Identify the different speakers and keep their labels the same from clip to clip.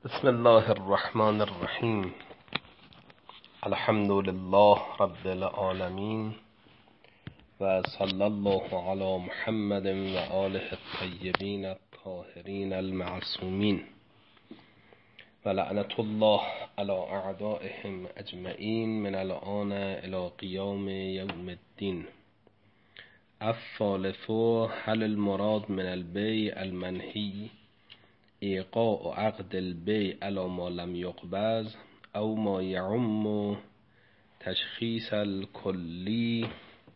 Speaker 1: بسم الله الرحمن الرحیم. الحمد لله رب العالمین و صلی الله علی محمد و آله الطیبین الطاهرین المعصومین و لعنت الله علی اعدائهم اجمعین من الآن الی قیام یوم الدین. الثالث هل المراد من البیع المنهی ایقاع عقد البیع علی ما لم یقبض او ما یعم تشخیص الکلی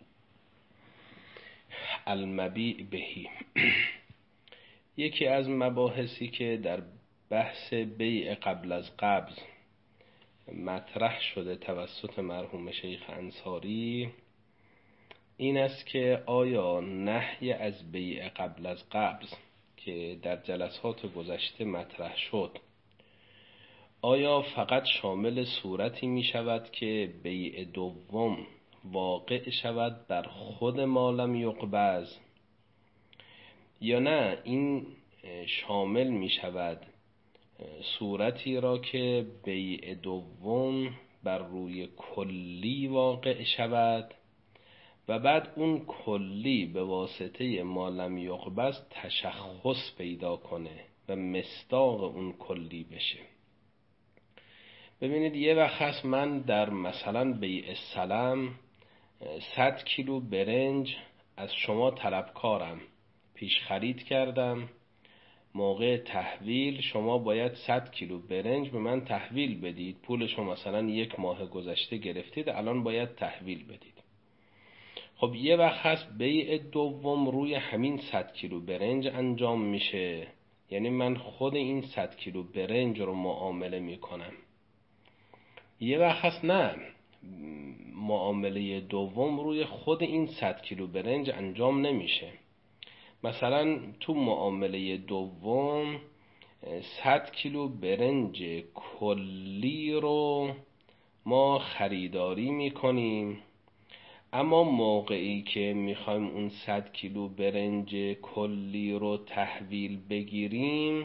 Speaker 1: المبیع بهی. یکی از مباحثی که در بحث بیع قبل از قبض مطرح شده توسط مرحوم شیخ انصاری این است که آیا نهی از بیع قبل از قبض که در جلسات گذشته مطرح شد آیا فقط شامل صورتی می شود که بیع دوم واقع شود در خود ما لم یقبض، یا نه این شامل می شود صورتی را که بیع دوم بر روی کلی واقع شود و بعد اون کلی به واسطه ما لم یقبض تشخص پیدا کنه و مصداق اون کلی بشه. ببینید یه وقت هست من در مثلا بیع سلم 100 کیلو برنج از شما طلبکارم، پیش خرید کردم، موقع تحویل شما باید 100 کیلو برنج به من تحویل بدید، پولشو مثلا 1 ماه گذشته گرفتید الان باید تحویل بدید. خب یه وقت هست بیع دوم روی همین 100 کیلو برنج انجام میشه، یعنی من خود این 100 کیلو برنج رو معامله میکنم. یه وقت هست نه، معامله دوم روی خود این 100 کیلو برنج انجام نمیشه. مثلا تو معامله دوم 100 کیلو برنج کلی رو ما خریداری میکنیم، اما موقعی که میخوایم اون 100 کیلو برنج کلی رو تحویل بگیریم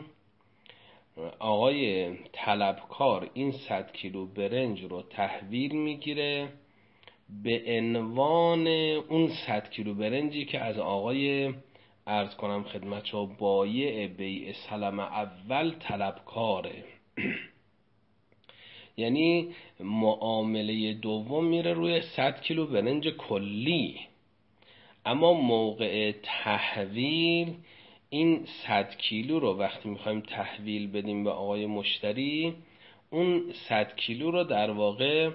Speaker 1: آقای طلبکار این 100 کیلو برنج رو تحویل میگیره به عنوان اون 100 کیلو برنجی که از آقای عرض کنم خدمت شما بایع بیع سلم اول طلبکاره. یعنی معامله دوم میره روی 100 کیلو برنج کلی، اما موقع تحویل این 100 کیلو رو وقتی میخوایم تحویل بدیم به آقای مشتری، اون 100 کیلو رو در واقع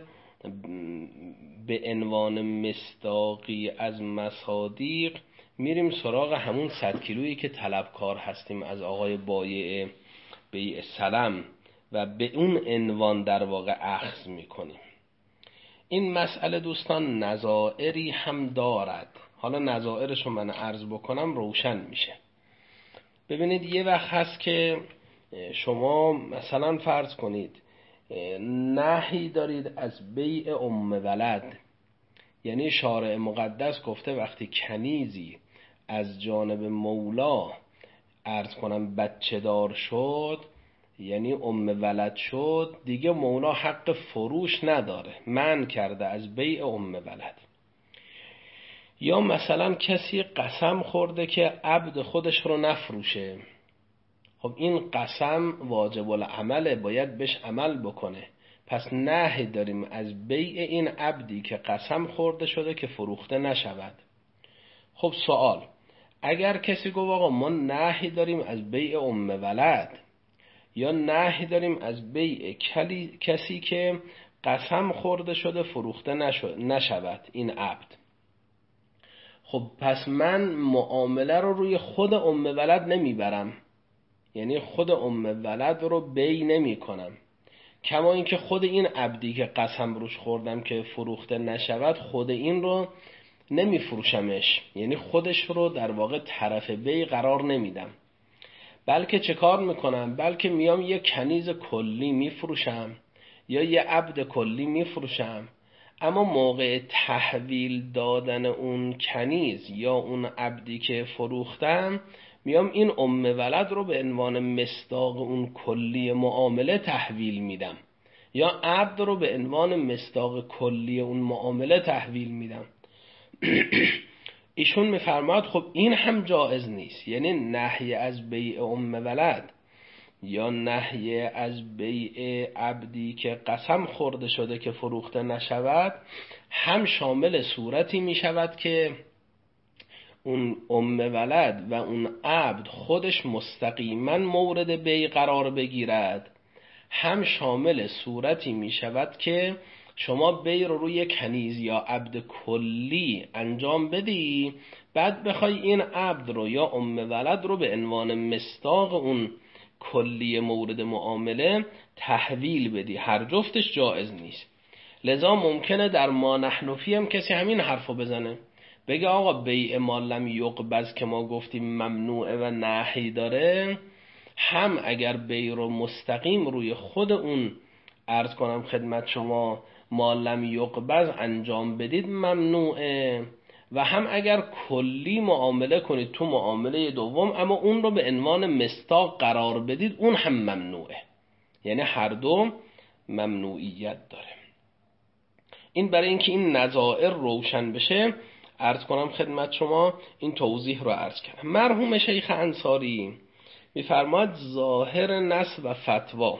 Speaker 1: به عنوان مصداقی از مصادیق میریم سراغ همون 100 کیلویی که طلبکار هستیم از آقای بایع بیع سلم و به اون عنوان در واقع اخذ میکنیم. این مسئله دوستان نظائری هم دارد، حالا نظائرشو من عرض بکنم روشن میشه. ببینید یه وقت هست که شما مثلا فرض کنید نهی دارید از بیع ولد، یعنی شارع مقدس گفته وقتی کنیزی از جانب مولا عرض کنم بچه دار شد، یعنی ولد شد، دیگه مولا حق فروش نداره، منع کرده از بیع ولد. یا مثلا کسی قسم خورده که عبد خودش رو نفروشه، خب این قسم واجب العمله، باید بهش عمل بکنه، پس نهی داریم از بیع این عبدی که قسم خورده شده که فروخته نشود. خب سوال، اگر کسی گفت آقا ما نهی داریم از بیع ولد یا نهی داریم از بیع کسی که قسم خورده شده فروخته نشود این عبد، خب پس من معامله رو روی خود ولد نمیبرم، یعنی خود ولد رو بیع نمی کنم، کما اینکه خود این عبدی که قسم روش خوردم که فروخته نشود خود این رو نمی فروشمش، یعنی خودش رو در واقع طرف بیع قرار نمیدم، بلکه چه کار میکنم؟ بلکه میام یه کنیز کلی میفروشم یا یه عبد کلی میفروشم، اما موقع تحویل دادن اون کنیز یا اون عبدی که فروختم میام این ولد رو به عنوان مصداق اون کلی معامله تحویل میدم، یا عبد رو به عنوان مصداق کلی اون معامله تحویل میدم. ایشون میفرماد خب این هم جایز نیست، یعنی نهی از بیع ولد یا نهی از بیع عبدی که قسم خورده شده که فروخته نشود هم شامل صورتی می شود که اون ولد و اون عبد خودش مستقیما مورد بیع قرار بگیرد، هم شامل صورتی می شود که شما بیع رو روی کنیز یا عبد کلی انجام بدی، بعد بخوای این عبد رو یا ولد رو به عنوان مصداق اون کلی مورد معامله تحویل بدی. هر جفتش جایز نیست. لذا ممکنه در ما نحن فی هم کسی همین حرفو بزنه، بگه آقا بیع ما لم یقبض که ما گفتیم ممنوعه و نهی داره، هم اگر بیع رو مستقیم روی خود اون عرض کنم خدمت شما ما لم یقبض انجام بدید ممنوعه، و هم اگر کلی معامله کنید تو معامله دوم اما اون رو به عنوان مصداق قرار بدید اون هم ممنوعه. یعنی هر دو ممنوعیت داره. این برای اینکه این نظائر روشن بشه عرض کنم خدمت شما این توضیح رو عرض کردم. مرحوم شیخ انصاری میفرماد ظاهر نص و فتوا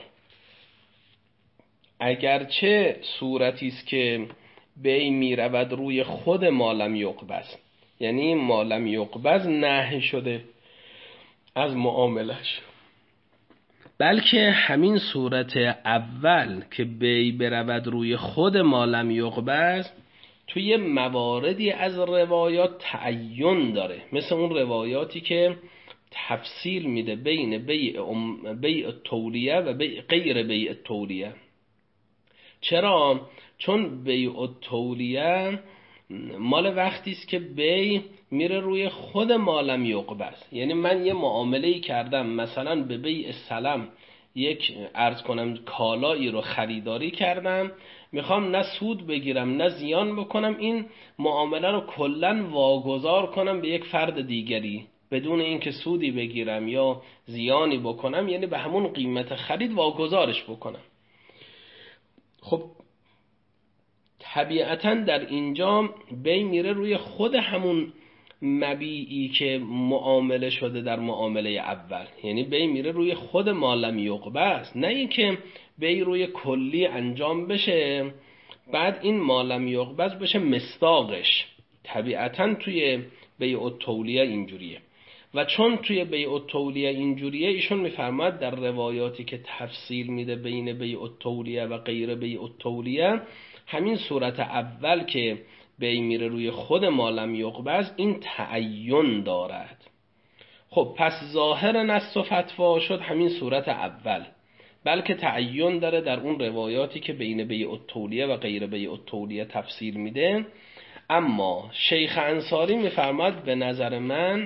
Speaker 1: اگرچه صورتی است که بیع می رود روی خود ما لم یقبض، یعنی ما لم یقبض نهی شده از معاملش، بلکه همین صورت اول که بیع برود روی خود ما لم یقبض توی مواردی از روایات تعین داره، مثل اون روایاتی که تفصیل میده بین بیع تولیه و غیر بیع تولیه. چرا؟ چون بیع تولیه مال وقتی است که بیع میره روی خود ما لم یقبض، یعنی من یه معامله‌ای کردم، مثلا به بیع سلم یک عرض کنم کالایی رو خریداری کردم، میخوام نه سود بگیرم نه زیان بکنم، این معامله رو کلاً واگذار کنم به یک فرد دیگری بدون اینکه سودی بگیرم یا زیانی بکنم، یعنی به همون قیمت خرید واگذارش بکنم. خب طبیعتاً در اینجا بیع میره روی خود همون مبیعی که معامله شده در معامله اول، یعنی بیع میره روی خود ما لم یقبض، نه اینکه بیع روی کلی انجام بشه بعد این ما لم یقبض بشه مصداقش. طبیعتاً توی بیع التولیه اینجوریه، و چون توی بیع التولیه اینجوریه ایشون میفرماد در روایاتی که تفصیل میده بین بیع التولیه و غیر بیع التولیه، همین صورت اول که بیع میره روی خود ما لم یقبض این تعین دارد. خب پس ظاهر نص و فتوا شد همین صورت اول، بلکه تعین داره در اون روایاتی که بین بیع التولیه و غیر بیع التولیه تفصیل میده. اما شیخ انصاری میفرماد به نظر من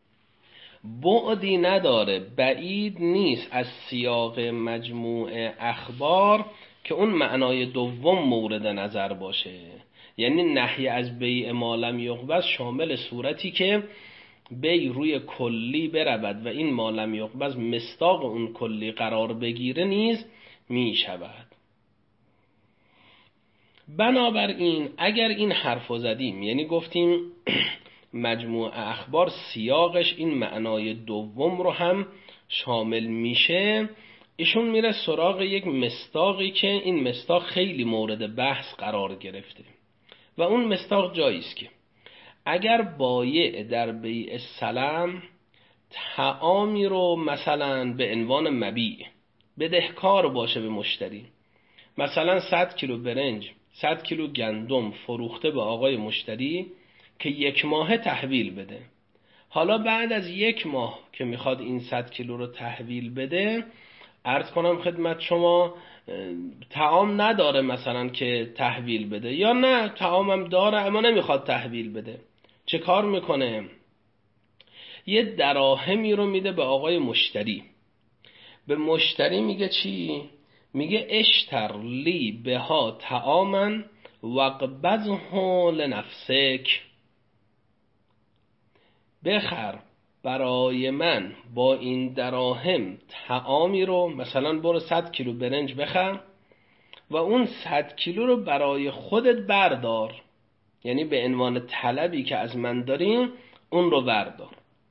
Speaker 1: بعدی نداره، بعید نیست از سیاق مجموع اخبار که اون معنای دوم مورد نظر باشه، یعنی نهی از بیع ما لم یقبض شامل صورتی که بیع روی کلی برود و این ما لم یقبض مصداق اون کلی قرار بگیره نیز می شود. بنابراین اگر این حرفو زدیم، یعنی گفتیم مجموع اخبار سیاقش این معنای دوم رو هم شامل میشه، ایشون میره سراغ یک مصداقی که این مصداق خیلی مورد بحث قرار گرفته و اون مصداق جاییست که اگر بایع در بیع سلم طعامی رو مثلا به عنوان مبیع بدهکار باشه به مشتری، مثلا 100 کیلو برنج 100 کیلو گندم فروخته به آقای مشتری که 1 ماه تحویل بده، حالا بعد از 1 ماه که میخواد این 100 کیلو رو تحویل بده، عرض کنم خدمت شما طعام نداره مثلا که تحویل بده، یا نه طعامم داره اما نمیخواد تحویل بده، چه کار میکنه؟ یه دراهمی رو میده به آقای مشتری، به مشتری میگه چی؟ میگه اشتر لی بها طعاما وقبضه لنفسک، بخر برای من با این دراهم طعامی رو، مثلا برو 100 کیلو برنج بخر و اون 100 کیلو رو برای خودت بردار، یعنی به عنوان طلبی که از من داریم اون رو بردار.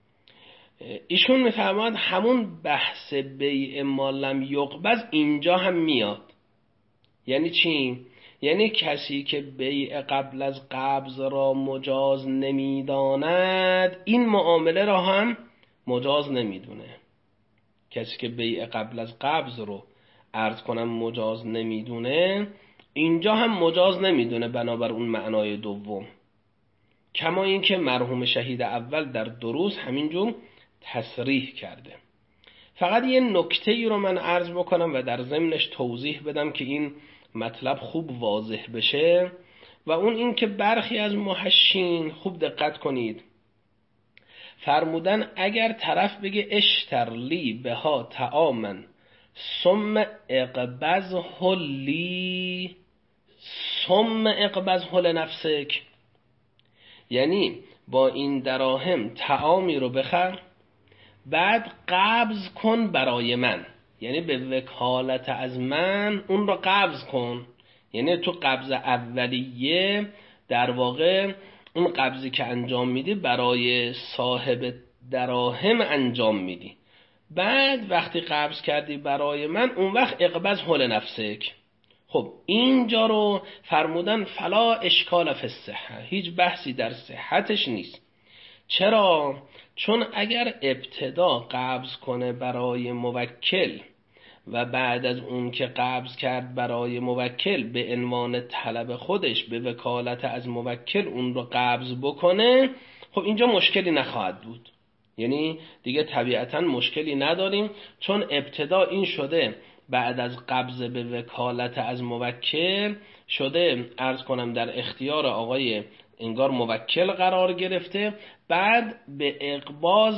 Speaker 1: ایشون میفرماد همون بحث بیع ما لم یقبض اینجا هم میاد. یعنی چی؟ یعنی کسی که بیع قبل از قبض را مجاز نمیداند این معامله را هم مجاز نمیدونه. کسی که بیع قبل از قبض رو عرض کنم مجاز نمیدونه اینجا هم مجاز نمیدونه بنابر اون معنای دوم. کما اینکه مرحوم شهید اول در دروس همینجور تصریح کرده. فقط یه نکته ای رو من عرض بکنم و در ضمنش توضیح بدم که این مطلب خوب واضح بشه، و اون این که برخی از محشین خوب دقت کنید فرمودن اگر طرف بگه اشترلی بها طعامن ثم اقبضه لی ثم اقبضه لنفسک، یعنی با این دراهم طعامی رو بخر بعد قبض کن برای من، یعنی به وکالت از من اون رو قبض کن. یعنی تو قبض اولیه در واقع اون قبضی که انجام میدی برای صاحب دراهم انجام میدی، بعد وقتی قبض کردی برای من اون وقت اقبض حل نفسک. خب اینجا رو فرمودن فلا اشکال فی الصحه، هیچ بحثی در صحتش نیست. چرا؟ چون اگر ابتدا قبض کنه برای موکل و بعد از اون که قبض کرد برای موکل به عنوان طلب خودش به وکالت از موکل اون رو قبض بکنه، خب اینجا مشکلی نخواهد بود. یعنی دیگه طبیعتا مشکلی نداریم، چون ابتدا این شده بعد از قبض به وکالت از موکل شده عرض کنم در اختیار آقای انگار موکل قرار گرفته، بعد به اقباض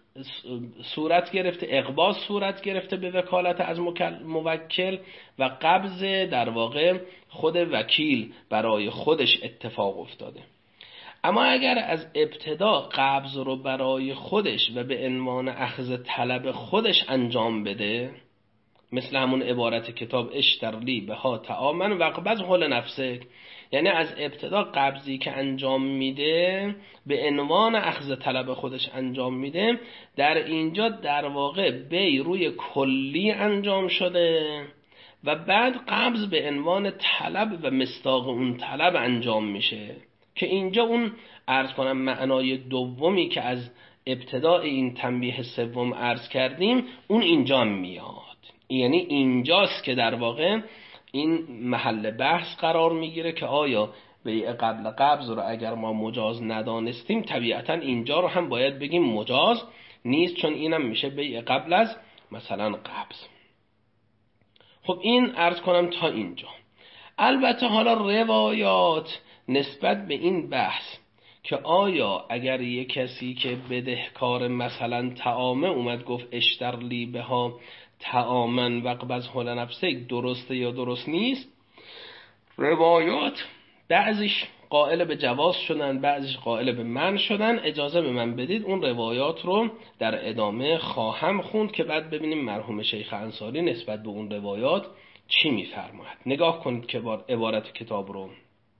Speaker 1: صورت گرفته به وکالت از موکل و قبض در واقع خود وکیل برای خودش اتفاق افتاده. اما اگر از ابتدا قبض رو برای خودش و به عنوان اخذ طلب خودش انجام بده، مثل همون عبارت کتاب اشترلی بها طعامن و اقبضه لنفسک، یعنی از ابتدا قبضی که انجام میده به عنوان اخذ طلب خودش انجام میده، در اینجا در واقع بی روی کلی انجام شده و بعد قبض به عنوان طلب و مصداق اون طلب انجام میشه، که اینجا اون عرض کنم معنای دومی که از ابتدا این تنبیه سوم عرض کردیم اون اینجا میاد. یعنی اینجاست که در واقع این محل بحث قرار میگیره که آیا بیع قبل قبض رو اگر ما مجاز ندانستیم طبیعتا اینجا رو هم باید بگیم مجاز نیست، چون اینم میشه بیع قبل از مثلا قبض. خب این عرض کنم تا اینجا. البته حالا روایات نسبت به این بحث که آیا اگر یک کسی که بدهکار مثلا طعامه اومد گفت اشترلی بها طعامن و اقبضه لنفسک درسته یا درست نیست، روایات بعضیش قائل به جواز شدن بعضیش قائل به منع شدن. اجازه به من بدید اون روایات رو در ادامه خواهم خوند که بعد ببینیم مرحوم شیخ انصاری نسبت به اون روایات چی میفرماید. نگاه کنید که عبارت کتاب رو.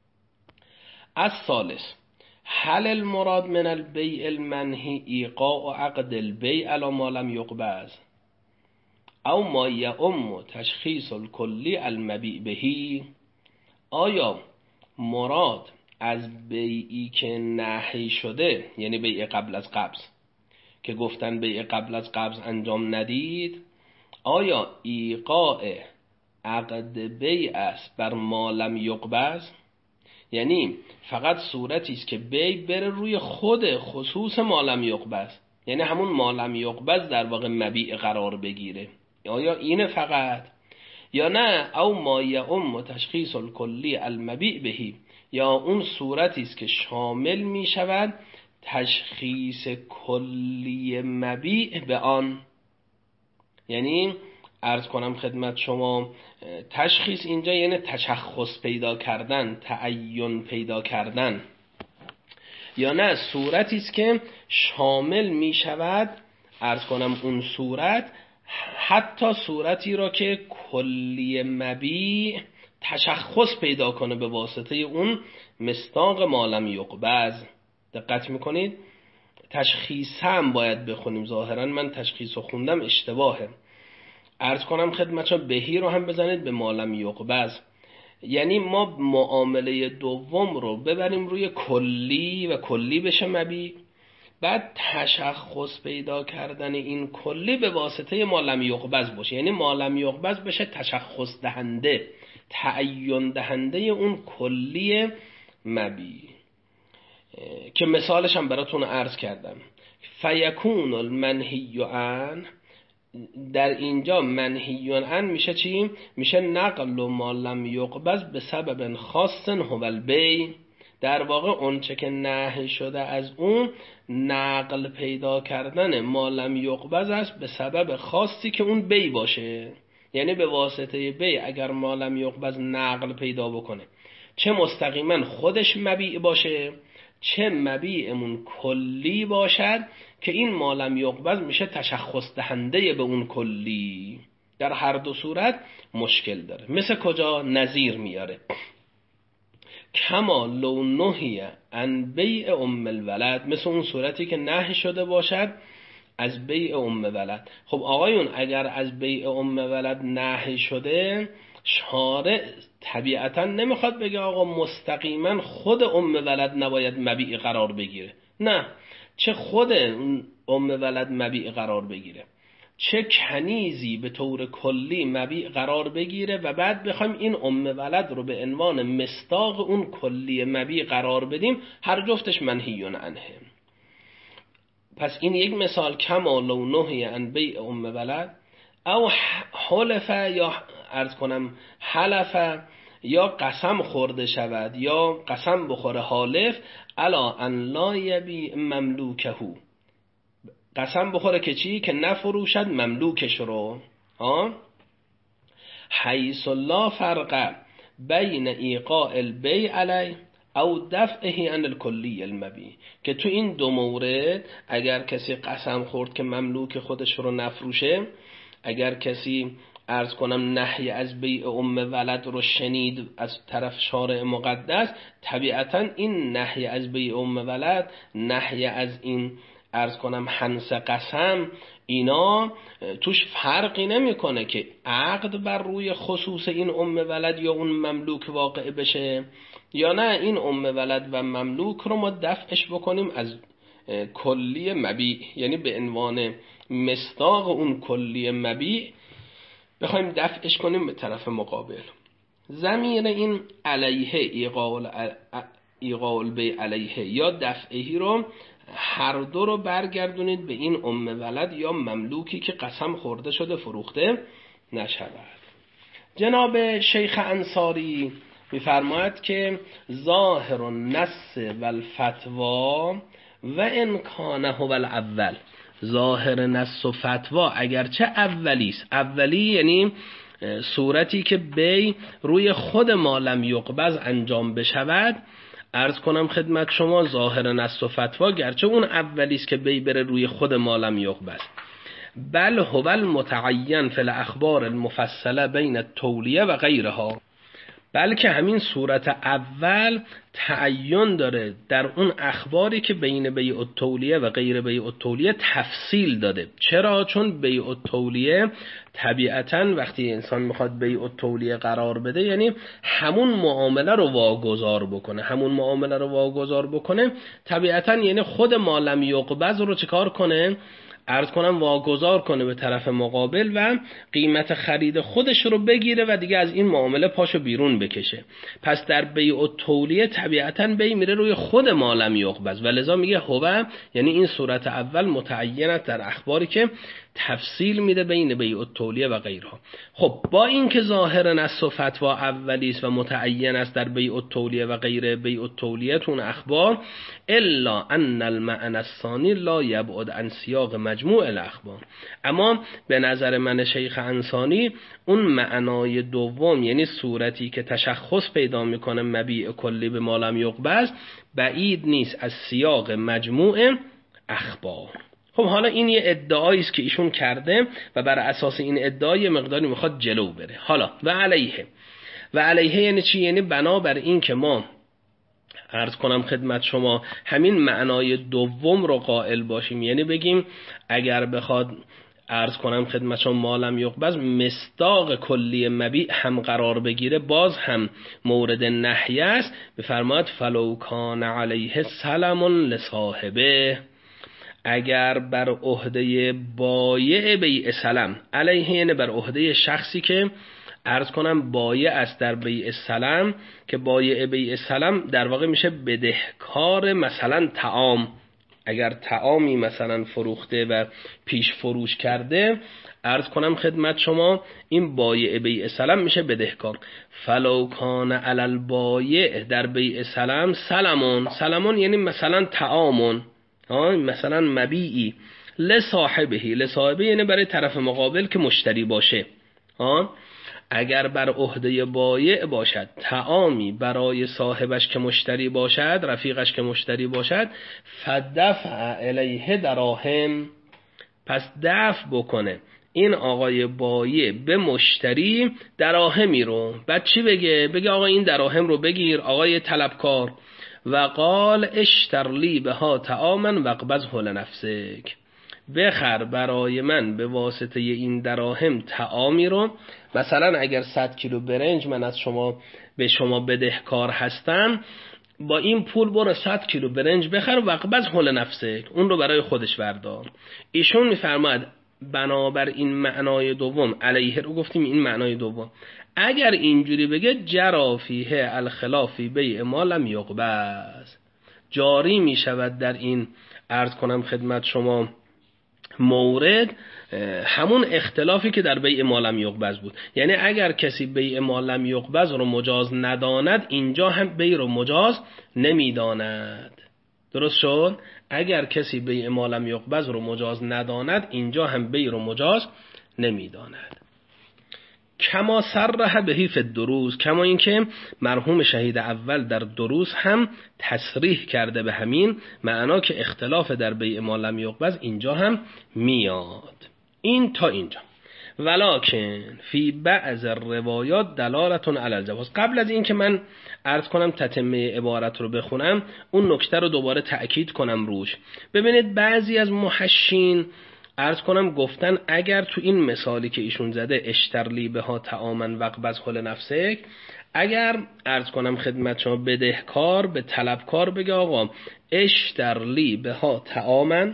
Speaker 1: از ثالث هل المراد من البیع المنهی ایقاع عقد البیع علی ما لم یقبض او ما یعم تشخیص الکلی المبیع بهی؟ آیا مراد از بیعی که نهی شده، یعنی بیع قبل از قبض که گفتن بیع قبل از قبض انجام ندید، آیا ایقاع عقد بیع است بر ما لم یقبض؟ یعنی فقط صورتی است که بیع بره روی خود خصوص ما لم یقبض، یعنی همون ما لم یقبض در واقع مبیع قرار بگیره، آیا اینه فقط؟ یا نه او ما یعم تشخیص الکلی المبیع بهی، یا اون صورتی است که شامل می شود تشخیص کلی مبیع به آن. یعنی عرض کنم خدمت شما تشخیص اینجا یعنی تشخص پیدا کردن، تعین پیدا کردن. یا نه صورتی است که شامل می شود، عرض کنم اون صورت حتی صورتی را که کلی مبیع تشخص پیدا کنه به واسطه اون مصداق ما لم یقبض. دقت میکنید؟ تشخیص هم باید بخونیم. ظاهرا من تشخیص رو خوندم اشتباهه. عرض کنم خدمتشان بهی رو هم بزنید به ما لم یقبض. یعنی ما معامله دوم رو ببریم روی کلی و کلی بشه مبیع، بعد تشخص پیدا کردن این کلی به واسطه ما لم یقبض باشه، یعنی ما لم یقبض بشه تشخص دهنده، تعیین دهنده اون کلی مبیع. که مثالش هم براتون عرض کردم. فیکون المنهی عن، در اینجا منهی عن میشه چی؟ میشه نقل ما لم یقبض به سبب خاص هو البیع. در واقع اون چه که نهی شده از اون نقل پیدا کردن ما لم یقبض است به سبب خاصی که اون بیع باشه. یعنی به واسطه بیع اگر ما لم یقبض نقل پیدا بکنه، چه مستقیما خودش مبیع باشه، چه مبیعمون کلی باشد که این ما لم یقبض میشه تشخص دهنده به اون کلی، در هر دو صورت مشکل داره. مثل کجا؟ نظیر میاره. کما لو نهی عن بیع ام الولد، مثل اون صورتی که نهی شده باشد از بیع ام ولد. خب آقایون اگر از بیع ام ولد نهی شده، شارع طبیعتا نمیخواد بگه آقا مستقیما خود ام ولد نباید مبیع قرار بگیره. نه، چه خود ام ولد مبیع قرار بگیره، چه کنیزی به طور کلی مبیع قرار بگیره و بعد بخوایم این ام ولد رو به عنوان مصداق اون کلی مبیع قرار بدیم، هر جفتش منهی عنه. پس این یک مثال. کما لو نهی عن بیع ام ولد او حلف، یا عرض کنم حلف، یا قسم خورده شود یا قسم بخوره حالف الا ان لا یبیع مملوکه، قسم بخوره که چی؟ که نفروشد مملوکش رو. حیث لا فرق بین ایقاع البیع علی او دفعه عن الکلی المبیع، که تو این دو مورد اگر کسی قسم خورد که مملوک خودش رو نفروشه، اگر کسی عرض کنم نهی از بیع ام ولد رو شنید از طرف شارع مقدس، طبیعتا این نهی از بیع ام ولد، نهی از این عرض کنم حنس قسم، اینا توش فرقی نمیکنه که عقد بر روی خصوص این ام ولد یا اون مملوک واقع بشه یا نه، این ام ولد و مملوک رو ما دفعش بکنیم از کلی مبیع، یعنی به عنوان مصداق اون کلی مبیع بخوایم دفعش کنیم به طرف مقابل. ضمیر این علیه، ایقاع البیع علیه یا دفعهی رو هر دو رو برگردونید به این ام ولد یا مملوکی که قسم خورده شده فروخته نشود. جناب شیخ انصاری میفرماید که ظاهر النص و الفتوا و ان کان هو الاول، ظاهر نص و فتوا اگرچه اولیست، اولی یعنی صورتی که بی روی خود ما لم یقبض انجام بشود، عرض کنم خدمت شما ظاهر نص و فتوا گرچه اون اولیست که بی بره روی خود ما لم یقبض، بل هو المتعین فی الاخبار المفصله بین التولیه و غیرها، بلکه همین صورت اول تعین داره در اون اخباری که بین بیع التولیه و غیر بیع التولیه تفصیل داده. چرا؟ چون بیع التولیه طبیعتاً وقتی انسان میخواد بیع التولیه قرار بده، یعنی همون معامله رو واگذار بکنه، همون معامله رو واگذار بکنه طبیعتاً یعنی خود ما لم یقبض رو چکار کنه؟ عرض کنم واگذار کنه به طرف مقابل و قیمت خرید خودش رو بگیره و دیگه از این معامله پاشو بیرون بکشه. پس در بیع التولیه طبیعتاً بیع میره روی خود ما لم یقبض و لذا میگه هو، یعنی این صورت اول متعینت در اخباری که تفصیل میده بین بیع التولیه و غیرها. خب با اینکه ظاهر نص و فتوا اولی است و متعین است در بیع التولیه و غیر بیع التولیه تون اخبار، الا ان المعنى الثانی لا یبعد عن سیاق مجموع الاخبار. اما به نظر من شیخ انصاری اون معنای دوم، یعنی صورتی که تشخص پیدا میکنه مبیع کلی به ما لم یقبض، بعید نیست از سیاق مجموع اخبار. خب حالا این یه ادعایی است که ایشون کرده و بر اساس این ادعا یه مقداری میخواد جلو بره. حالا و علیه یعنی چی؟ یعنی بنابر این که ما عرض کنم خدمت شما همین معنای دوم رو قائل باشیم، یعنی بگیم اگر بخواد عرض کنم خدمت شما ما لم یقبض مصداق کلی مبیع هم قرار بگیره، باز هم مورد نهی است. بفرماید فلو کان علیه سلم لصاحبه، اگر بر عهده بایع بیع سلم، علیه یعنی بر عهده شخصی که عرض کنم بایع است در بیع سلم، که بایع بیع سلم در واقع میشه بدهکار مثلا طعام. اگر طعامی مثلا فروخته و پیش فروش کرده، عرض کنم خدمت شما این بایع بیع سلم میشه بدهکار. فلو کان علی البایع در بیع سلم سلمون یعنی مثلا طعامون، مثلا مبیعی، لصاحبه یعنی برای طرف مقابل که مشتری باشه. اگر بر عهده بایع باشد طعامی برای صاحبش که مشتری باشد، رفیقش که مشتری باشد، فدفع الیه دراهم، پس دفع بکنه این آقای بایع به مشتری دراهمی رو. بعد چی بگه آقا این دراهم رو بگیر آقای طلبکار، و قال اشتر لی بها طعاما واقبضه لنفسک، بخر برای من به واسطه این دراهم طعامی رو، مثلا اگر 100 کیلو برنج من از به شما بدهکار هستم، با این پول برو 100 کیلو برنج بخر واقبضه لنفسک، اون رو برای خودش بردار. ایشون میفرماید بنابر این معنای دوم، علیه رو گفتیم این معنای دوم، اگر اینجوری بگه جرا فیه الخلاف بیع ما لم یقبض، جاری می شود در این عرض کنم خدمت شما مورد همون اختلافی که در بیع ما لم یقبض بود. یعنی اگر کسی بیع ما لم یقبض رو مجاز نداند، اینجا هم بیع رو مجاز نمیداند. درست شد؟ اگر کسی بیع ما لم یقبض رو مجاز نداند، اینجا هم بیع رو مجاز نمیداند. کما صرح به فی الدروس، کما اینکه مرحوم شهید اول در دروس هم تصریح کرده به همین معنا که اختلاف در بیع ما لم یقبض اینجا هم میاد. این تا اینجا. ولکن فی بعض الروایات دلالتون علی الجواز. قبل از این که من عرض کنم تتمه عبارت رو بخونم، اون نکته رو دوباره تأکید کنم روش. ببینید بعضی از محشین عرض کنم گفتن اگر تو این مثالی که ایشون زده اشترلی بها طعاما واقبضه لنفسک، اگر عرض کنم خدمت شما بدهکار به طلبکار بگه آقا اشترلی بها طعاما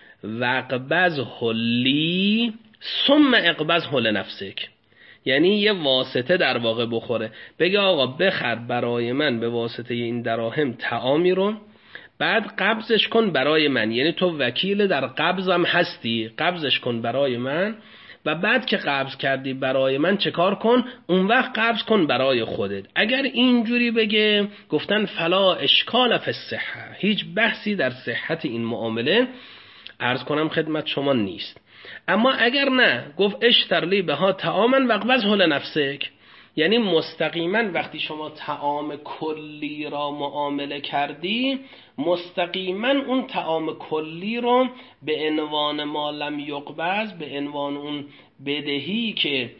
Speaker 1: واقبضه لی ثم اقبضه لنفسک، یعنی یه واسطه در واقع بخوره، بگه آقا بخر برای من به واسطه این دراهم طعامی رو، بعد قبضش کن برای من، یعنی تو وکیل در قبضم هستی، قبضش کن برای من، و بعد که قبض کردی برای من چه کار کن؟ اون وقت قبض کن برای خودت. اگر اینجوری بگه گفتن فلا اشکال فی الصحه، هیچ بحثی در صحت این معامله عرض کنم خدمت شما نیست. اما اگر نه گفت اشترلی بها طعاما واقبضه لنفسک، یعنی مستقیما وقتی شما طعام کلی را معامله کردی، مستقیما اون طعام کلی رو به عنوان ما لم یقبض، به عنوان اون بدهی که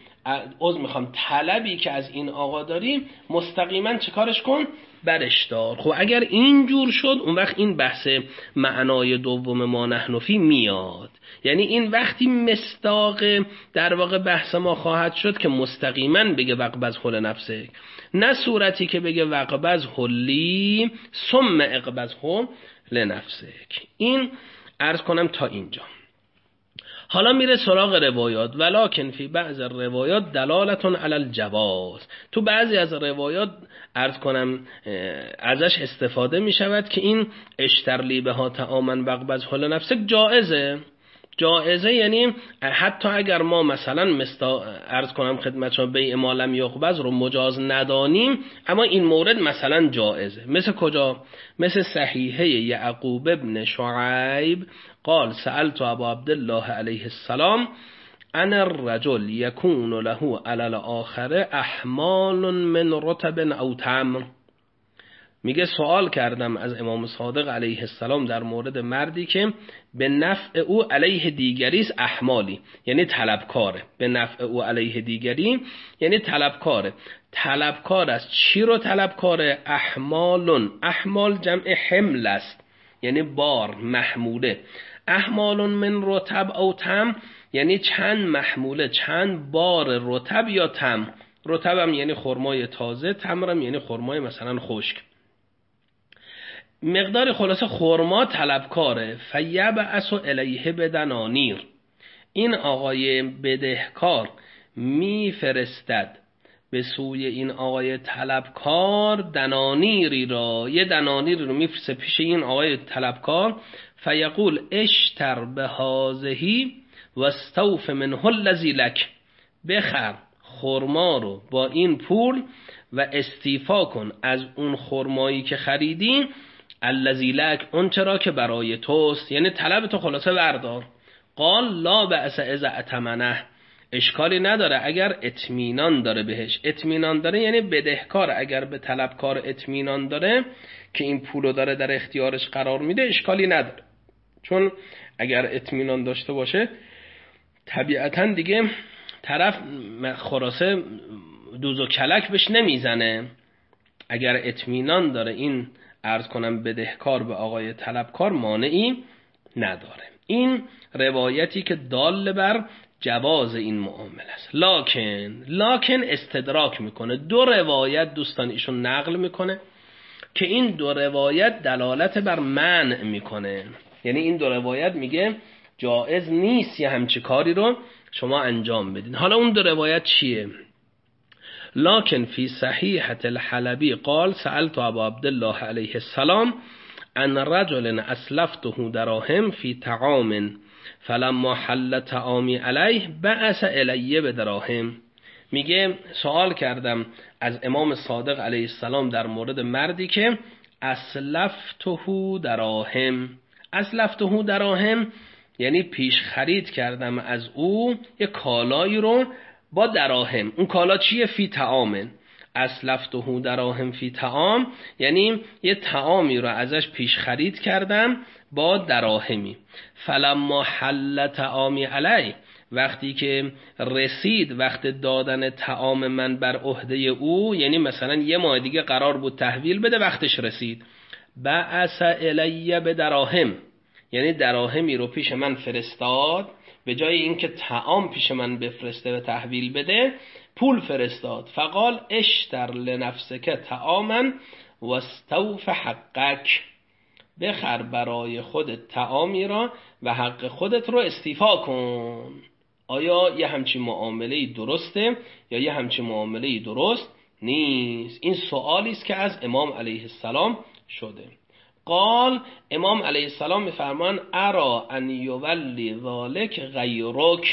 Speaker 1: طلبی که از این آقا داری، مستقیما چه کارش کن؟ برش دار. خب اگر اینجور شد، اون وقت این بحث معنای دوم ما نحن فی میاد. یعنی این وقتی مصداق در واقع بحث ما خواهد شد که مستقیما بگه واقبضه لنفسک، نه صورتی که بگه واقبضه لی ثم اقبضه لنفسک. این عرض کنم تا اینجا. حالا میره سراغ روایات. ولکن فی بعض الروایات دلالتون علی الجواز، تو بعضی از روایات عرض کنم ازش استفاده میشود که این اشترلی بها طعاما واقبضه لنفسک جائزه یعنی حتی اگر ما مثلا عرض کنم خدمت شما بیع ما لم یقبض رو مجاز ندانیم، اما این مورد مثلا جائزه. مثل کجا؟ مثل صحیحه یعقوب ابن شعیب قال سألت ابا عبدالله علیه السلام ان الرجل یکون له علی الاخر احمال من رطب او تمر. میگه سوال کردم از امام صادق علیه السلام در مورد مردی که به نفع او علیه دیگری است احمالی، یعنی طلبکاره. به نفع او علیه دیگری یعنی طلبکاره. طلبکار است. چی رو طلبکاره؟ احمالون. احمال جمع حمل است، یعنی بار، محموله. احمالون من رطب او تمر یعنی چند محموله، چند بار رطب یا تمر. رطب هم یعنی خرمای تازه، تمر هم یعنی خرمای مثلا خشک. مقدار خلاصه خرما طلبکاره. فیبعث الیه بدنانیر. این آقای بدهکار میفرستد به سوی این آقای طلبکار دنانیری را، یه دنانیری رو میفرسته پیش این آقای طلبکار. فیقول اشتر بهذه واستوف منه الذی لک. بخر خرما رو با این پول و استیفا کن از اون خرمایی که خریدی، الذی لک، اون چرا که برای توست، یعنی طلب تو خلاصه بردار. قال لا بأس اذا اتمنه. اشکالی نداره اگر اطمینان داره بهش. اطمینان داره یعنی بدهکار اگر به طلبکار اطمینان داره که این پولو داره در اختیارش قرار میده، اشکالی نداره. چون اگر اطمینان داشته باشه طبیعتاً دیگه طرف خلاصه دوز و کلک بهش نمیزنه. اگر اطمینان داره این عرض کنم بدهکار به آقای طلبکار مانعی نداره. این روایتی که دال بر جواز این معامله است. لکن استدراک میکنه. دو روایت دوستان ایشون نقل میکنه که این دو روایت دلالت بر منع میکنه. یعنی این دو روایت میگه جائز نیست یه همچی کاری رو شما انجام بدین. حالا اون دو روایت چیه؟ لكن في صحيحة الحلبي قال سألت ابا عبدالله علیه السلام ان رجل اسلفته دراهم في طعام فلما حل طعامی علیه بعث الی بدراهم. میگه سوال کردم از امام صادق علیه السلام در مورد مردی که اسلفته دراهم. اسلفته دراهم یعنی پیش خرید کردم از او یه کالایی رو با دراهم. اون کالا چیه؟ فی طعام. اسلفته دراهم فی طعام یعنی یه طعامی رو ازش پیش خرید کردم با دراهمی. فلما حل طعامی علی، وقتی که رسید وقت دادن طعام من بر عهده او، یعنی مثلا یه ماه دیگه قرار بود تحویل بده، وقتش رسید، بعث الی بدراهم، یعنی دراهمی رو پیش من فرستاد. به جای اینکه طعام پیش من بفرسته و تحویل بده، پول فرستاد. فقال اشتر لنفسک طعاما واستوف حقک. بخر برای خودت طعامی را و حق خودت رو استیفا کن. آیا یه همچین معامله‌ای درسته یا یه همچین معامله‌ای درست نیست؟ این سوالی است که از امام علیه السلام شده. قال امام علیه السلام میفرمان ارا ان یولی ذالک غیرک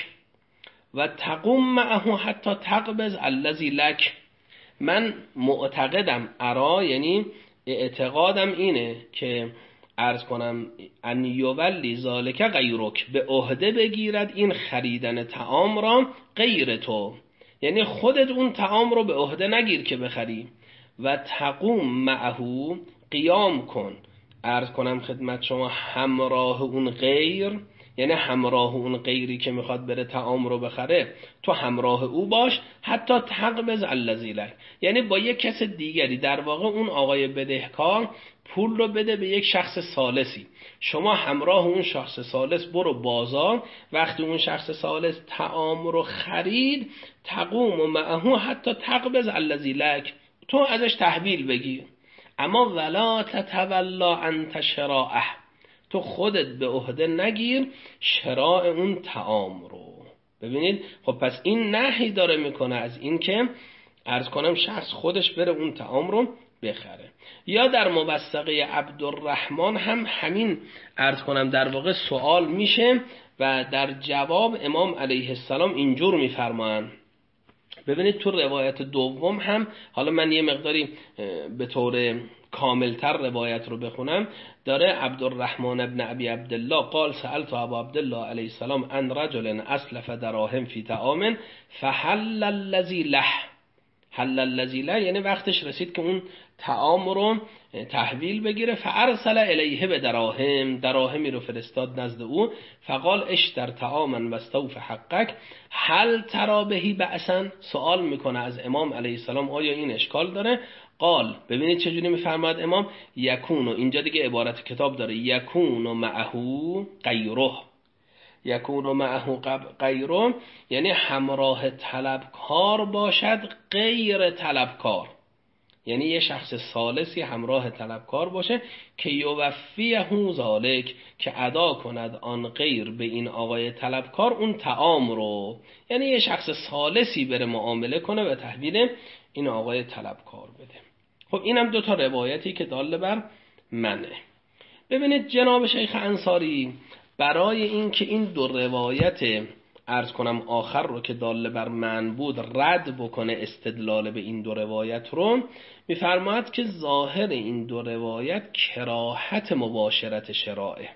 Speaker 1: و تقوم معه حتی تقبض الذی لک. من معتقدم، ارا یعنی اعتقادم اینه که عرض کنم ان یولی ذالک غیرک، به عهده بگیرد این خریدن طعام را غیر تو، یعنی خودت اون طعام رو به عهده نگیر که بخری. و تقوم معه، قیام کن، عرض کنم خدمت شما، همراه اون غیر، یعنی همراه اون غیری که میخواد بره طعام رو بخره، تو همراه او باش حتی تقبض الذی لک، یعنی با یک کس دیگری، در واقع اون آقای بدهکار پول رو بده به یک شخص ثالثی، شما همراه اون شخص ثالث برو بازار، وقتی اون شخص ثالث طعام رو خرید، تقوم معه حتی تقبض الذی لک، تو ازش تحویل بگیر، اما ولا تتولا انت شراعه، تو خودت به عهده نگیر شراع اون طعام رو. ببینید خب پس این نهی داره میکنه از این که عرض کنم شخص خودش بره اون طعام رو بخره. یا در موثقه عبدالرحمن هم همین عرض کنم در واقع سوال میشه و در جواب امام علیه السلام اینجور میفرمایند. ببینید تو روایت دوم هم، حالا من یه مقداری به طور کاملتر روایت رو بخونم، داره عبدالرحمن ابن ابی عبدالله قال سألت ابا عبدالله علیه السلام عن رجل اسلف دراهم فی طعام فحل الذی له. حل الذی له یعنی وقتش رسید که اون طعام رو تحویل بگیره، فارسل الیه به دراهمی رو فرستاد نزد او، فقال اشتر طعاما واستوف حقک هل ترى بهی بأسا. سوال میکنه از امام علیه السلام آیا این اشکال داره؟ قال، ببینید چجوری میفرماد امام، یکونو، اینجا دیگه عبارت کتاب داره، یکونو معهو غیره. یکونو معهو غیره یعنی همراه طلبکار باشد غیر طلبکار، یعنی یه شخص ثالثی همراه طلبکار باشه که یوفیه ذالک، که ادا کند آن غیر به این آقای طلبکار اون طعام رو، یعنی یه شخص ثالثی بره معامله کنه و تحویل این آقای طلبکار بده. خب اینم دو تا روایتی که دال بر منه. ببینید جناب شیخ انصاری برای این که این دو روایت عرض کنم آخر رو که دال بر من بود رد بکنه استدلال به این دو روایت رو، میفرماید که ظاهر این دو روایت کراهت مباشرت شرائع.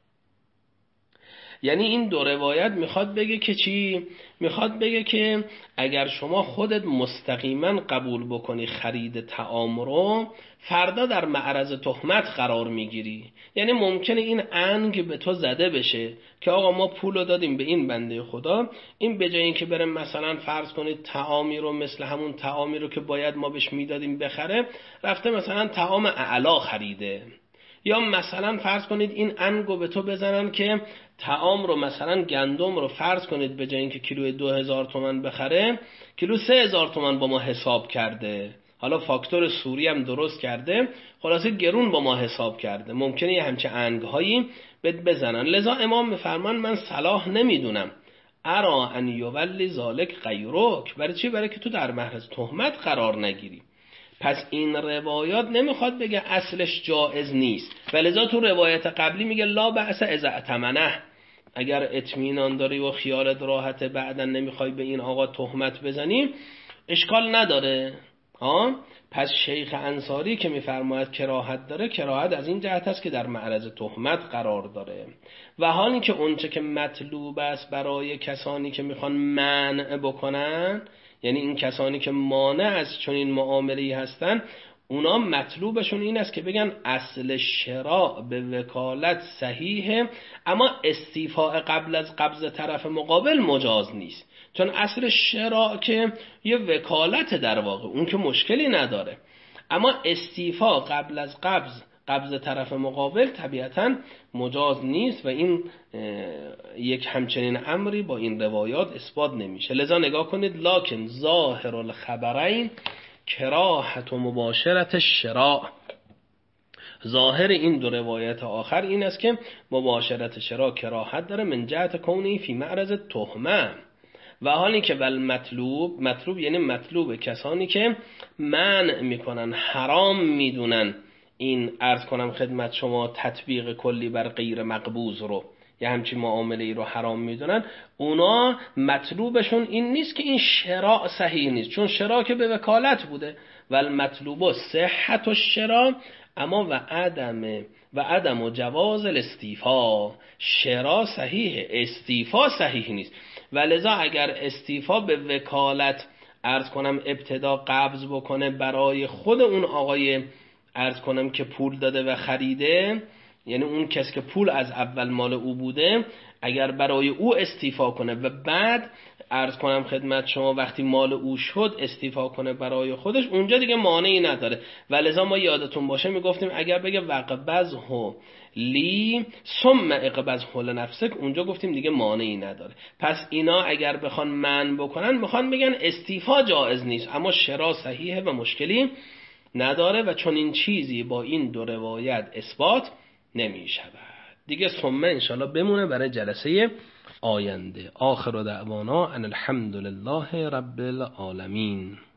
Speaker 1: یعنی این دو روایت میخواد بگه که چی؟ میخواد بگه که اگر شما خودت مستقیما قبول بکنی خرید طعام رو، فردا در معرض تهمت قرار میگیری. یعنی ممکنه این انگ به تو زده بشه که آقا ما پولو دادیم به این بنده خدا، این به جای این که بره مثلا فرض کنید طعامی رو مثل همون طعامی رو که باید ما بهش میدادیم بخره، رفته مثلا طعام اعلا خریده. یا مثلا فرض کنید این انگو به تو بزنن که طعام رو مثلا گندم رو فرض کنید به جای اینکه کیلو 2000 تومان بخره، کیلو 3000 تومان با ما حساب کرده. حالا فاکتور سوری هم درست کرده، خلاصه گرون با ما حساب کرده. ممکنه یه همچه انگهایی بزنن. لذا امام میفرمان من صلاح نمیدونم ارا ان یولی ذالک غیرک. برای چی؟ برای که تو در معرض تهمت قرار نگیری. پس این روایات نمیخواد بگه اصلش جائز نیست، ولذا تو روایت قبلی میگه لا بأس اذا اتمنه، اگر اطمینان داری و خیالت راحته بعدا نمیخوای به این آقا تهمت بزنی اشکال نداره. پس شیخ انصاری که میفرماید کراهت داره، کراهت از این جهت است که در معرض تهمت قرار داره، و حالی که اونچه که مطلوب است برای کسانی که میخوان منع بکنن، یعنی این کسانی که مانع از چنین معامله‌ای هستن، اونا مطلوبشون این است که بگن اصل شراء به وکالت صحیحه، اما استیفاء قبل از قبض طرف مقابل مجاز نیست. چون اصل شراء که یه وکالت در واقع، اون که مشکلی نداره، اما استیفاء قبل از قبض طرف مقابل طبیعتاً مجاز نیست و این یک همچنین امری با این روایات اثبات نمیشه. لذا نگاه کنید، لکن ظاهر الخبرین کراهت و مباشرت شراء، ظاهر این دو روایت آخر این است که مباشرت شراء کراهت داره من جهت کونی فی معرض تهمه، و حالی که بل مطلوب یعنی مطلوب کسانی که منع میکنن، حرام میدونن این عرض کنم خدمت شما تطبیق کلی بر غیر مقبوض رو، یه همچین معامله ای رو حرام میدونن، اونا مطلوبشون این نیست که این شراء صحیح نیست، چون شراء که به وکالت بوده، ول مطلوب صحت الشراء، اما و عدم و جواز الاستیفا. شراء صحیح، استیفا صحیح نیست، ولذا اگر استیفا به وکالت عرض کنم ابتدا قبض بکنه برای خود اون آقای عرض کنم که پول داده و خریده، یعنی اون کسی که پول از اول مال او بوده، اگر برای او استیفا کنه و بعد عرض کنم خدمت شما وقتی مال او شد استیفا کنه برای خودش، اونجا دیگه مانعی نداره. ولذا ما یادتون باشه میگفتیم اگر بگه وقبضه لی ثم اقبضه لنفسک، اونجا گفتیم دیگه مانعی نداره. پس اینا اگر بخوان منع بکنن، میخوان بگن استیفا جایز نیست، اما شراء صحیحه و مشکلی نداره و چون این چیزی با این دو روایت اثبات نمی شود. دیگه ثم انشاءالله بمونه برای جلسه آینده. آخر دعوانا ان الحمد لله رب العالمین.